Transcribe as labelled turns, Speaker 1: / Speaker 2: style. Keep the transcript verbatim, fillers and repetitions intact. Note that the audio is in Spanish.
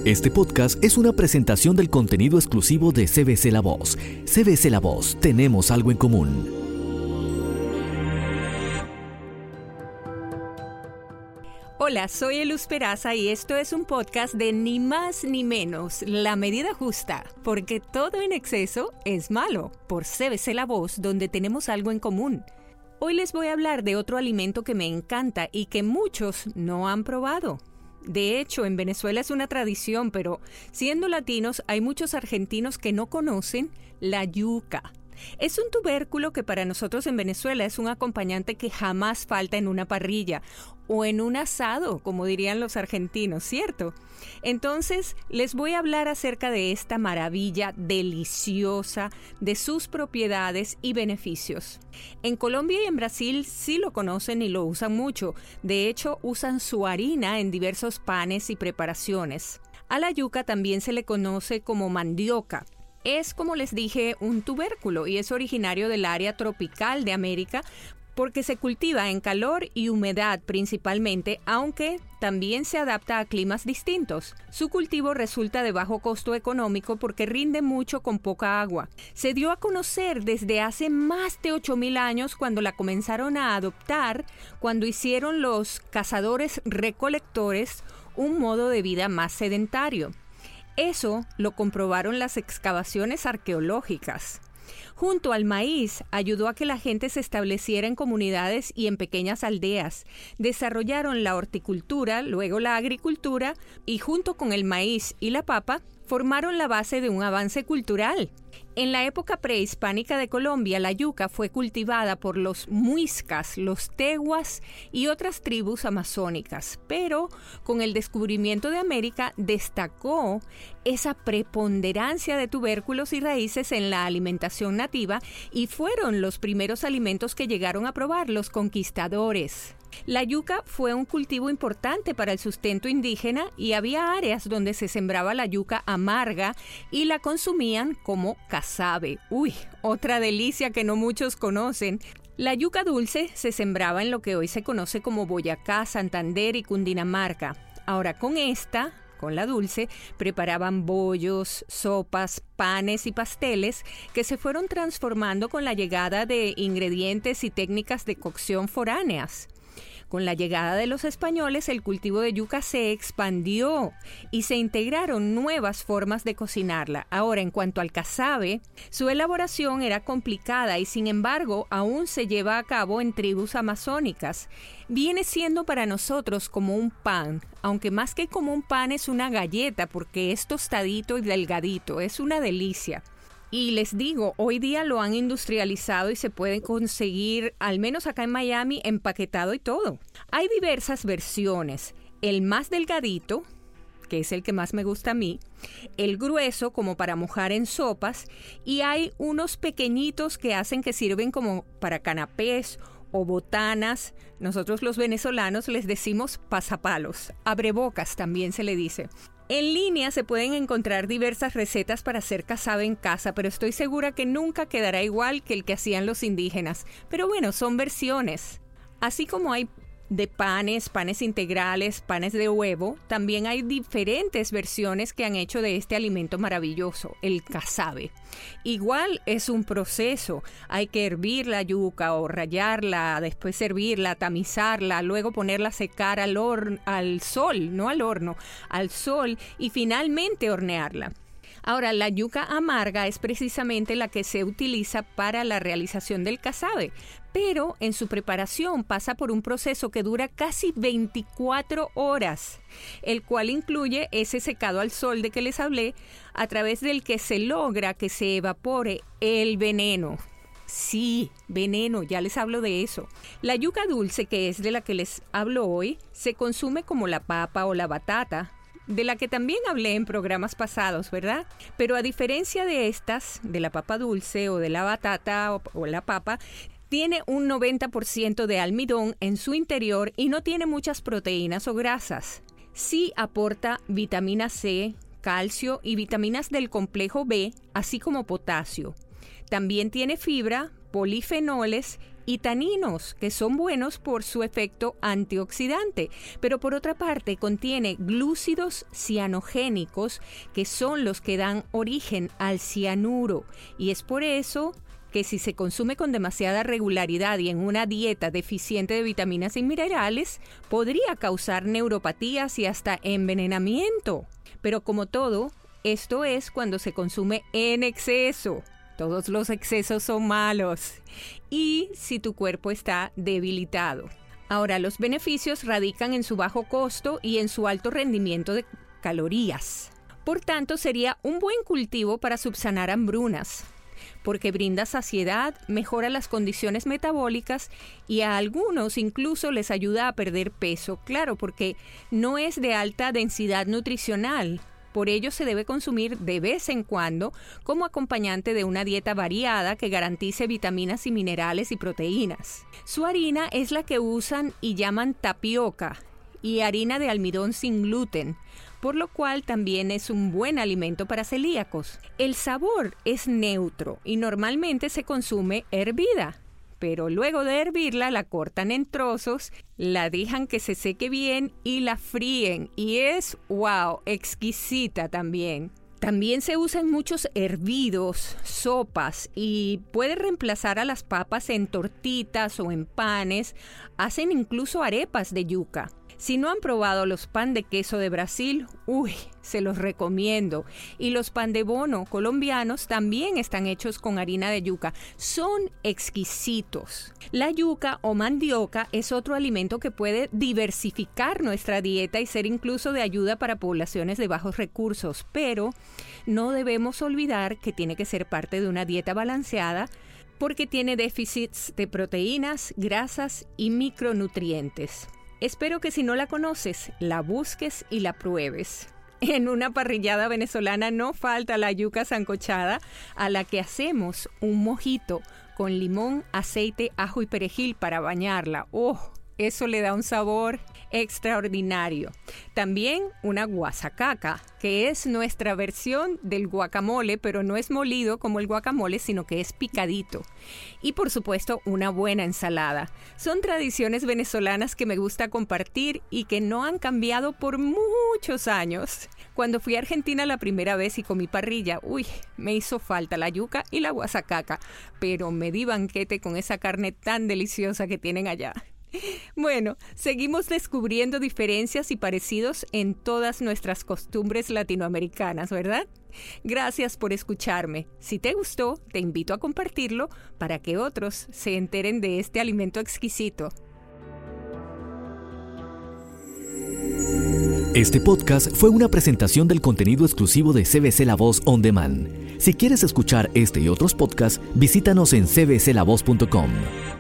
Speaker 1: Este podcast es una presentación del contenido exclusivo de C B C La Voz. C B C La Voz, tenemos algo en común.
Speaker 2: Hola, soy Eluz Peraza y esto es un podcast de ni más ni menos, La Medida Justa, porque todo en exceso es malo, por C B C La Voz, donde tenemos algo en común. Hoy les voy a hablar de otro alimento que me encanta y que muchos no han probado. De hecho, en Venezuela es una tradición, pero siendo latinos hay muchos argentinos que no conocen la yuca. Es un tubérculo que para nosotros en Venezuela es un acompañante que jamás falta en una parrilla o en un asado, como dirían los argentinos, ¿cierto? Entonces, les voy a hablar acerca de esta maravilla deliciosa, de sus propiedades y beneficios. En Colombia y en Brasil sí lo conocen y lo usan mucho. De hecho, usan su harina en diversos panes y preparaciones. A la yuca también se le conoce como mandioca. Es, como les dije, un tubérculo y es originario del área tropical de América porque se cultiva en calor y humedad principalmente, aunque también se adapta a climas distintos. Su cultivo resulta de bajo costo económico porque rinde mucho con poca agua. Se dio a conocer desde hace más de ocho mil años cuando la comenzaron a adoptar, cuando hicieron los cazadores-recolectores un modo de vida más sedentario. Eso lo comprobaron las excavaciones arqueológicas. Junto al maíz, ayudó a que la gente se estableciera en comunidades y en pequeñas aldeas. Desarrollaron la horticultura, luego la agricultura, y junto con el maíz y la papa, formaron la base de un avance cultural. En la época prehispánica de Colombia, la yuca fue cultivada por los muiscas, los teguas y otras tribus amazónicas, pero con el descubrimiento de América destacó esa preponderancia de tubérculos y raíces en la alimentación nativa y fueron los primeros alimentos que llegaron a probar los conquistadores. La yuca fue un cultivo importante para el sustento indígena y había áreas donde se sembraba la yuca amarga y la consumían como casabe. Uy, otra delicia que no muchos conocen. La yuca dulce se sembraba en lo que hoy se conoce como Boyacá, Santander y Cundinamarca. Ahora con esta, con la dulce, preparaban bollos, sopas, panes y pasteles que se fueron transformando con la llegada de ingredientes y técnicas de cocción foráneas. Con la llegada de los españoles, el cultivo de yuca se expandió y se integraron nuevas formas de cocinarla. Ahora, en cuanto al casabe, su elaboración era complicada y, sin embargo, aún se lleva a cabo en tribus amazónicas. Viene siendo para nosotros como un pan, aunque más que como un pan es una galleta porque es tostadito y delgadito, es una delicia. Y les digo, hoy día lo han industrializado y se puede conseguir, al menos acá en Miami, empaquetado y todo. Hay diversas versiones. El más delgadito, que es el que más me gusta a mí, el grueso como para mojar en sopas, y hay unos pequeñitos que hacen que sirven como para canapés o botanas. Nosotros los venezolanos les decimos pasapalos, abrebocas también se le dice. En línea se pueden encontrar diversas recetas para hacer casabe en casa, pero estoy segura que nunca quedará igual que el que hacían los indígenas. Pero bueno, son versiones. Así como hay de panes, panes integrales, panes de huevo, también hay diferentes versiones que han hecho de este alimento maravilloso, el casabe. Igual es un proceso, hay que hervir la yuca o rallarla, después servirla, tamizarla, luego ponerla a secar al, hor- al sol, no al horno, al sol y finalmente hornearla. Ahora, la yuca amarga es precisamente la que se utiliza para la realización del casabe, pero en su preparación pasa por un proceso que dura casi veinticuatro horas, el cual incluye ese secado al sol de que les hablé, a través del que se logra que se evapore el veneno. Sí, veneno, ya les hablo de eso. La yuca dulce, que es de la que les hablo hoy, se consume como la papa o la batata, de la que también hablé en programas pasados, ¿verdad? Pero a diferencia de estas, de la papa dulce o de la batata o, o la papa, tiene un noventa por ciento de almidón en su interior y no tiene muchas proteínas o grasas. Sí aporta vitamina C, calcio y vitaminas del complejo B, así como potasio. También tiene fibra, polifenoles y taninos, que son buenos por su efecto antioxidante. Pero por otra parte, contiene glúcidos cianogénicos, que son los que dan origen al cianuro. Y es por eso que si se consume con demasiada regularidad y en una dieta deficiente de vitaminas y minerales, podría causar neuropatías y hasta envenenamiento. Pero como todo, esto es cuando se consume en exceso. Todos los excesos son malos. Y si tu cuerpo está debilitado. Ahora, los beneficios radican en su bajo costo y en su alto rendimiento de calorías. Por tanto, sería un buen cultivo para subsanar hambrunas, porque brinda saciedad, mejora las condiciones metabólicas y a algunos incluso les ayuda a perder peso. Claro, porque no es de alta densidad nutricional. Por ello se debe consumir de vez en cuando como acompañante de una dieta variada que garantice vitaminas y minerales y proteínas. Su harina es la que usan y llaman tapioca y harina de almidón sin gluten, por lo cual también es un buen alimento para celíacos. El sabor es neutro y normalmente se consume hervida, pero luego de hervirla la cortan en trozos, la dejan que se seque bien y la fríen y es, wow, exquisita también. También se usan muchos hervidos, sopas y puede reemplazar a las papas en tortitas o en panes. Hacen incluso arepas de yuca. Si no han probado los pan de queso de Brasil, uy, se los recomiendo. Y los pan de bono colombianos también están hechos con harina de yuca. Son exquisitos. La yuca o mandioca es otro alimento que puede diversificar nuestra dieta y ser incluso de ayuda para poblaciones de bajos recursos. Pero no debemos olvidar que tiene que ser parte de una dieta balanceada porque tiene déficits de proteínas, grasas y micronutrientes. Espero que si no la conoces, la busques y la pruebes. En una parrillada venezolana no falta la yuca sancochada, a la que hacemos un mojito con limón, aceite, ajo y perejil para bañarla. ¡Oh! Eso le da un sabor extraordinario. También una guasacaca, que es nuestra versión del guacamole, pero no es molido como el guacamole, sino que es picadito. Y por supuesto, una buena ensalada. Son tradiciones venezolanas que me gusta compartir y que no han cambiado por muchos años. Cuando fui a Argentina la primera vez y comí parrilla, uy, me hizo falta la yuca y la guasacaca, pero me di banquete con esa carne tan deliciosa que tienen allá. Bueno, seguimos descubriendo diferencias y parecidos en todas nuestras costumbres latinoamericanas, ¿verdad? Gracias por escucharme. Si te gustó, te invito a compartirlo para que otros se enteren de este alimento exquisito.
Speaker 1: Este podcast fue una presentación del contenido exclusivo de C B C La Voz On Demand. Si quieres escuchar este y otros podcasts, visítanos en c b c la voz punto com.